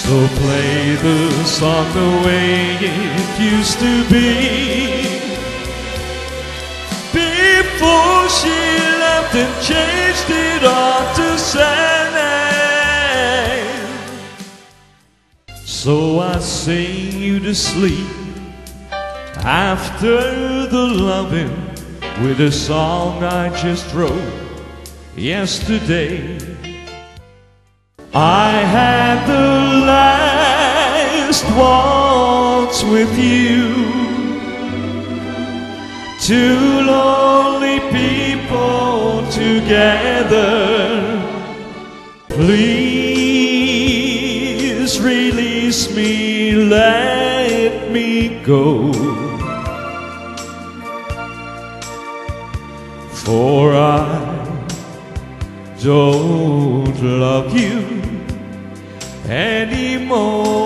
So play the song the way it used to be, before she left and changed it all to sand. So I sing you to sleep after the loving with a song I just wrote yesterday. I had the last waltz with you, two lonely people together. Please release me, let me go, for I don't love you anymore.